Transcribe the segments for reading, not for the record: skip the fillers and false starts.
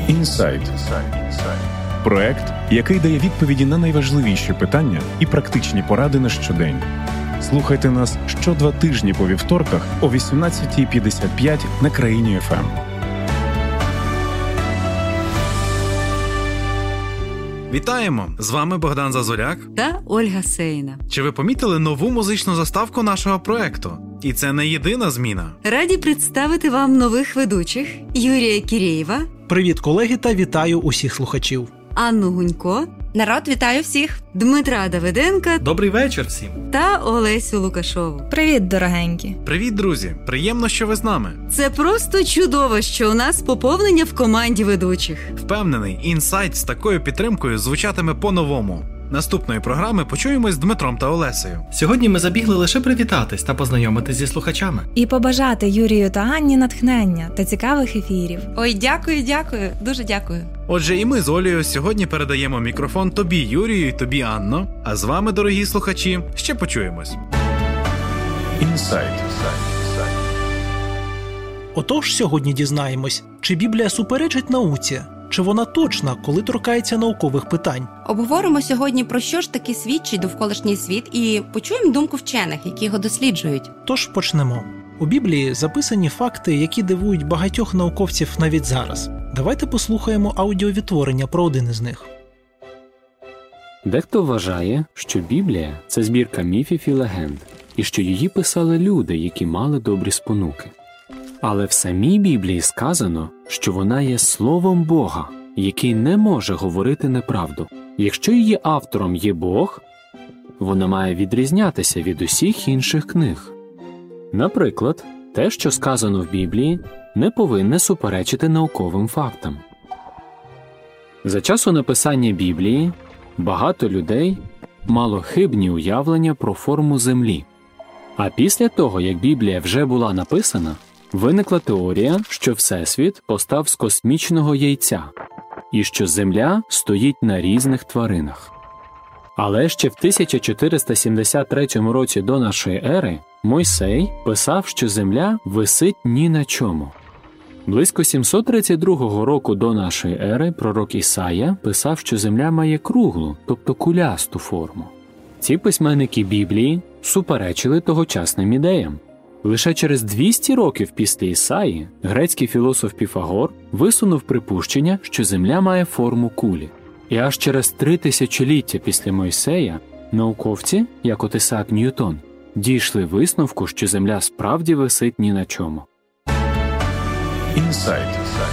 Інсайт. Проект, який дає відповіді на найважливіші питання і практичні поради на щодень. Слухайте нас що 2 тижні по вівторках о 18:55 на Країні ФМ. Вітаємо! З вами Богдан Зазуляк та Ольга Сейна. Чи ви помітили нову музичну заставку нашого проекту? І це не єдина зміна. Раді представити вам нових ведучих: Юрія Кірєєва. Привіт, колеги, та вітаю усіх слухачів. Анну Гунько. Народ, вітаю всіх. Дмитра Давиденка. Добрий вечір всім. Та Олесю Лукашову. Привіт, дорогенькі. Привіт, друзі. Приємно, що ви з нами. Це просто чудово, що у нас поповнення в команді ведучих. Впевнений, інсайт з такою підтримкою звучатиме по-новому. Наступної програми почуємось з Дмитром та Олесею. Сьогодні ми забігли лише привітатись та познайомитись зі слухачами. І побажати Юрію та Анні натхнення та цікавих ефірів. Ой, дякую, дуже дякую. Отже, і ми з Олею сьогодні передаємо мікрофон тобі, Юрію, і тобі, Анно. А з вами, дорогі слухачі, ще почуємось. Інсайт. Отож, сьогодні дізнаємось, чи Біблія суперечить науці, чи вона точна, коли торкається наукових питань. Обговоримо сьогодні, про що ж таки свідчить довколишній світ, і почуємо думку вчених, які його досліджують. Тож почнемо. У Біблії записані факти, які дивують багатьох науковців навіть зараз. Давайте послухаємо аудіовідтворення про один із них. Дехто вважає, що Біблія – це збірка міфів і легенд, і що її писали люди, які мали добрі спонуки. Але в самій Біблії сказано, що вона є Словом Бога, який не може говорити неправду. Якщо її автором є Бог, вона має відрізнятися від усіх інших книг. Наприклад, те, що сказано в Біблії, не повинне суперечити науковим фактам. За часу написання Біблії багато людей мало хибні уявлення про форму Землі. А після того, як Біблія вже була написана, виникла теорія, що Всесвіт постав з космічного яйця, і що Земля стоїть на різних тваринах. Але ще в 1473 році до нашої ери Мойсей писав, що Земля висить ні на чому. Близько 732 року до нашої ери пророк Ісая писав, що Земля має круглу, тобто кулясту форму. Ці письменники Біблії суперечили тогочасним ідеям. Лише через 200 років після Ісаї грецький філософ Піфагор висунув припущення, що Земля має форму кулі. І аж через 3 тисячоліття після Мойсея науковці, як от Ісаак Ньютон, дійшли висновку, що Земля справді висить ні на чому. Інсайт.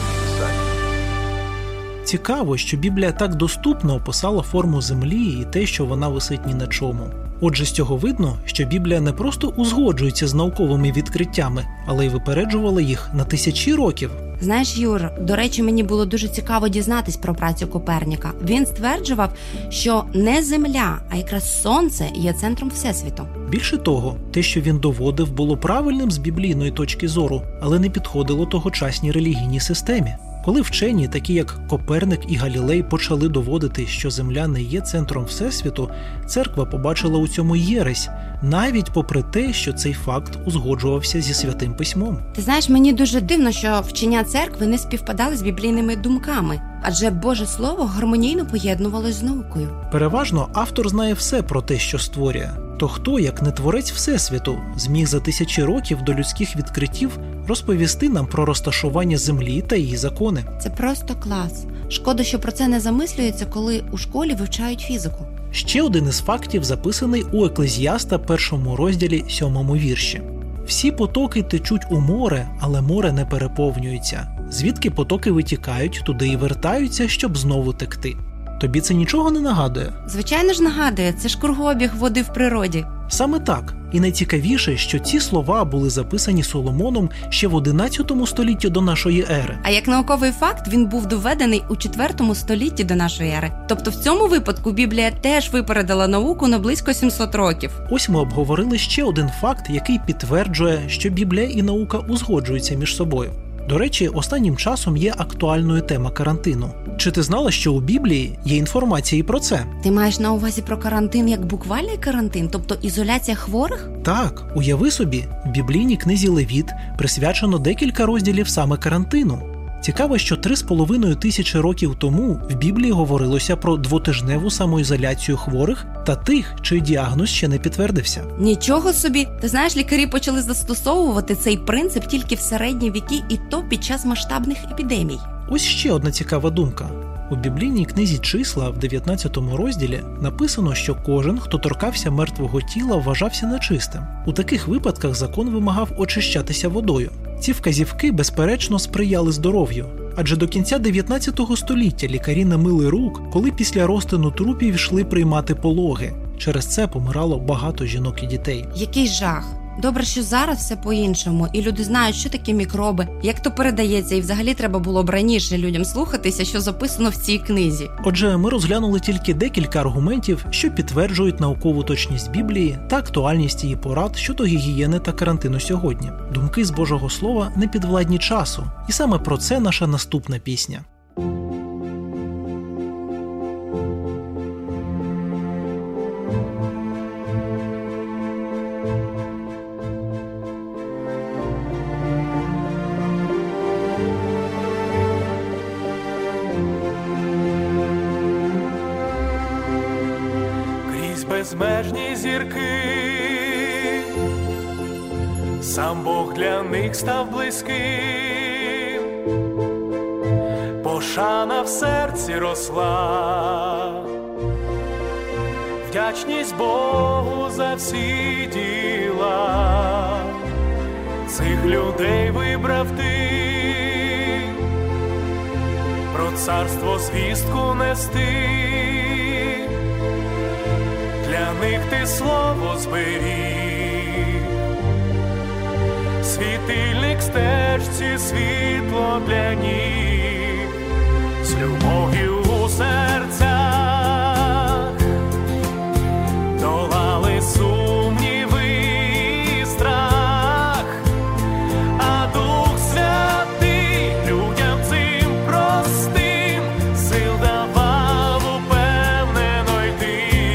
Цікаво, що Біблія так доступно описала форму Землі і те, що вона висить ні на чому. Отже, з цього видно, що Біблія не просто узгоджується з науковими відкриттями, але й випереджувала їх на тисячі років. Знаєш, Юр, до речі, мені було дуже цікаво дізнатись про працю Коперніка. Він стверджував, що не Земля, а якраз Сонце є центром Всесвіту. Більше того, те, що він доводив, було правильним з біблійної точки зору, але не підходило тогочасній релігійній системі. Коли вчені, такі як Коперник і Галілей, почали доводити, що Земля не є центром Всесвіту, церква побачила у цьому єресь, навіть попри те, що цей факт узгоджувався зі Святим Письмом. Ти знаєш, мені дуже дивно, що вчення церкви не співпадали з біблійними думками, адже Боже Слово гармонійно поєднувалось з наукою. Переважно автор знає все про те, що створює. То хто, як не творець Всесвіту, зміг за тисячі років до людських відкриттів розповісти нам про розташування Землі та її закони? Це просто клас. Шкода, що про це не замислюється, коли у школі вивчають фізику. Ще один із фактів записаний у Еклезіаста 1 розділі 7 вірші. Всі потоки течуть у море, але море не переповнюється. Звідки потоки витікають, туди і вертаються, щоб знову текти. Тобі це нічого не нагадує? Звичайно ж нагадує, це ж кругообіг води в природі. Саме так. І найцікавіше, що ці слова були записані Соломоном ще в 11 столітті до нашої ери. А як науковий факт, він був доведений у 4 столітті до нашої ери. Тобто в цьому випадку Біблія теж випередила науку на близько 700 років. Ось ми обговорили ще один факт, який підтверджує, що Біблія і наука узгоджуються між собою. До речі, останнім часом є актуальною тема карантину. Чи ти знала, що у Біблії є інформація і про це? Ти маєш на увазі про карантин як буквальний карантин, тобто ізоляція хворих? Так, уяви собі, в біблійній книзі Левіт присвячено декілька розділів саме карантину. Цікаво, що 3,5 тисячі років тому в Біблії говорилося про двотижневу самоізоляцію хворих та тих, чий діагноз ще не підтвердився. Нічого собі! Ти знаєш, лікарі почали застосовувати цей принцип тільки в середні віки, і то під час масштабних епідемій. Ось ще одна цікава думка. У біблійній книзі «Числа» в 19 розділі написано, що кожен, хто торкався мертвого тіла, вважався нечистим. У таких випадках закон вимагав очищатися водою. Ці вказівки, безперечно, сприяли здоров'ю. Адже до кінця 19 століття лікарі не мили рук, коли після розтину трупів йшли приймати пологи. Через це помирало багато жінок і дітей. Який жах! Добре, що зараз все по-іншому, і люди знають, що таке мікроби, як то передається, і взагалі треба було б раніше людям слухатися, що записано в цій книзі. Отже, ми розглянули тільки декілька аргументів, що підтверджують наукову точність Біблії та актуальність її порад щодо гігієни та карантину сьогодні. Думки з Божого Слова не підвладні часу, і саме про це наша наступна пісня. Безмежні зірки, сам Бог для них став близьким, пошана в серці росла, вдячність Богу за всі діла, цих людей вибрав ти, про царство звістку нести. Для них ти слово зберіг, світильник стежці, світло для ніг, з любов'ю у серцях долали сумніви і страх, а Дух Святий людям цим простим сил давав упевнено йти.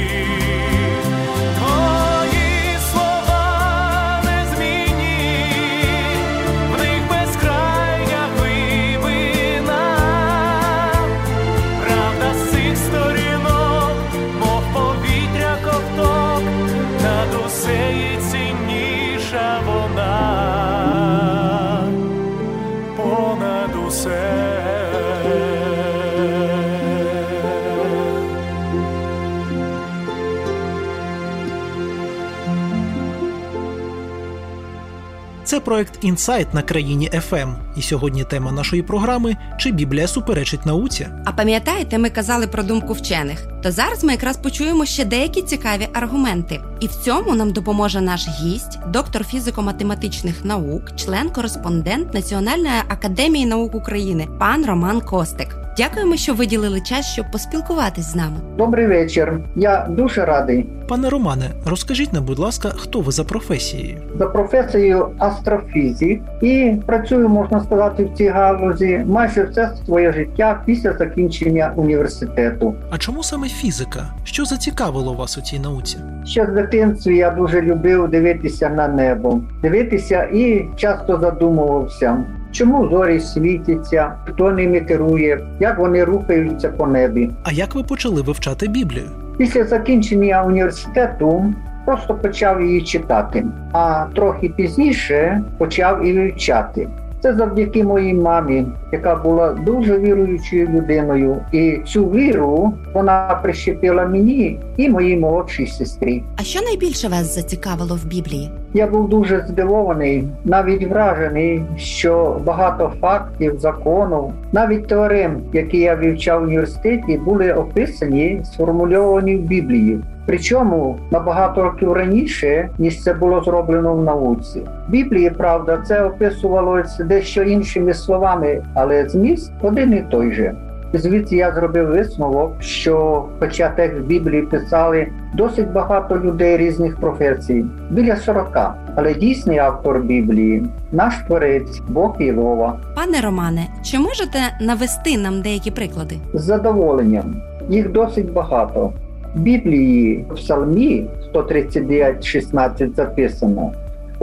Це проект «Інсайт» на країні FM. І сьогодні тема нашої програми – чи Біблія суперечить науці? А пам'ятаєте, ми казали про думку вчених? То зараз ми якраз почуємо ще деякі цікаві аргументи. І в цьому нам допоможе наш гість, доктор фізико-математичних наук, член-кореспондент Національної академії наук України, пан Роман Костик. Дякуємо, що виділили час, щоб поспілкуватись з нами. Добрий вечір. Я дуже радий. Пане Романе, розкажіть нам, будь ласка, хто ви за професією? За професією астрофізик і працюю, можна сказати, в цій галузі майже все своє життя після закінчення університету. А чому саме фізика? Що зацікавило вас у цій науці? Ще з дитинства я дуже любив дивитися на небо. Дивитися і часто задумувався, чому зорі світяться, хто ними керує, як вони рухаються по небі. А як ви почали вивчати Біблію? Після закінчення університету просто почав її читати, а трохи пізніше почав і вивчати. Це завдяки моїй мамі, яка була дуже віруючою людиною. І цю віру вона прищепила мені і моїй молодшій сестрі. А що найбільше вас зацікавило в Біблії? Я був дуже здивований, навіть вражений, що багато фактів, законів, навіть теорем, які я вивчав в університеті, були описані, сформульовані в Біблії. Причому набагато років раніше, ніж це було зроблено в науці. В Біблії, правда, це описувалося дещо іншими словами, але зміст один і той же. Звідси я зробив висновок, що хоча текст Біблії писали досить багато людей різних професій, біля 40, але дійсний автор Біблії – наш творець Бог Єгова. Пане Романе, чи можете навести нам деякі приклади? З задоволенням. Їх досить багато. В Біблії в Псалмі 139:16 записано: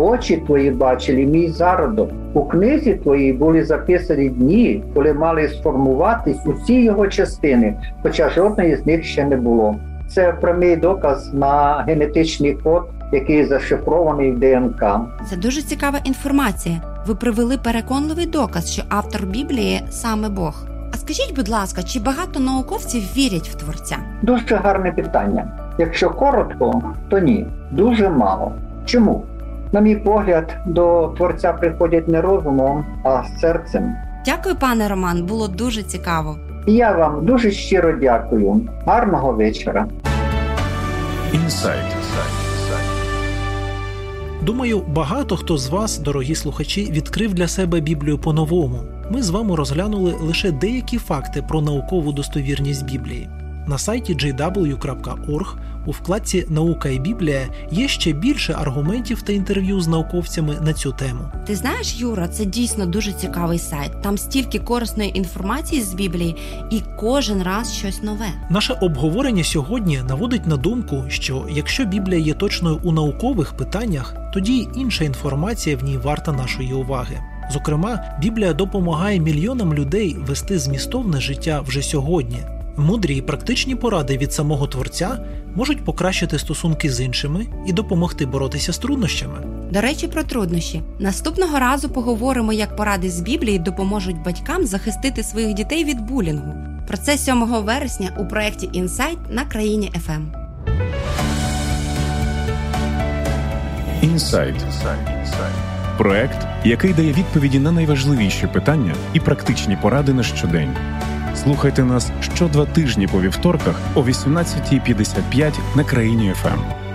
Очі твої бачили мій зародок. У книзі твоїй були записані дні, коли мали сформуватись усі його частини, хоча жодної з них ще не було. Це прямий доказ на генетичний код, який зашифрований в ДНК. Це дуже цікава інформація. Ви привели переконливий доказ, що автор Біблії – саме Бог. А скажіть, будь ласка, чи багато науковців вірять в Творця? Дуже гарне питання. Якщо коротко, то ні. Дуже мало. Чому? На мій погляд, до Творця приходять не розумом, а серцем. Дякую, пане Роман, було дуже цікаво. І я вам дуже щиро дякую. Гарного вечора. Інсайт. Думаю, багато хто з вас, дорогі слухачі, відкрив для себе Біблію по-новому. Ми з вами розглянули лише деякі факти про наукову достовірність Біблії. На сайті jw.org у вкладці «Наука і Біблія» є ще більше аргументів та інтерв'ю з науковцями на цю тему. Ти знаєш, Юра, це дійсно дуже цікавий сайт. Там стільки корисної інформації з Біблії і кожен раз щось нове. Наше обговорення сьогодні наводить на думку, що якщо Біблія є точною у наукових питаннях, тоді й інша інформація в ній варта нашої уваги. Зокрема, Біблія допомагає мільйонам людей вести змістовне життя вже сьогодні. Мудрі і практичні поради від самого Творця можуть покращити стосунки з іншими і допомогти боротися з труднощами. До речі, про труднощі. Наступного разу поговоримо, як поради з Біблії допоможуть батькам захистити своїх дітей від булінгу. Про це 7 вересня у проєкті «Інсайт» на Країні FM. Інсайт. Проект, який дає відповіді на найважливіші питання і практичні поради на щодень. Слухайте нас що 2 тижні по вівторках о 18:55 на Країні FM.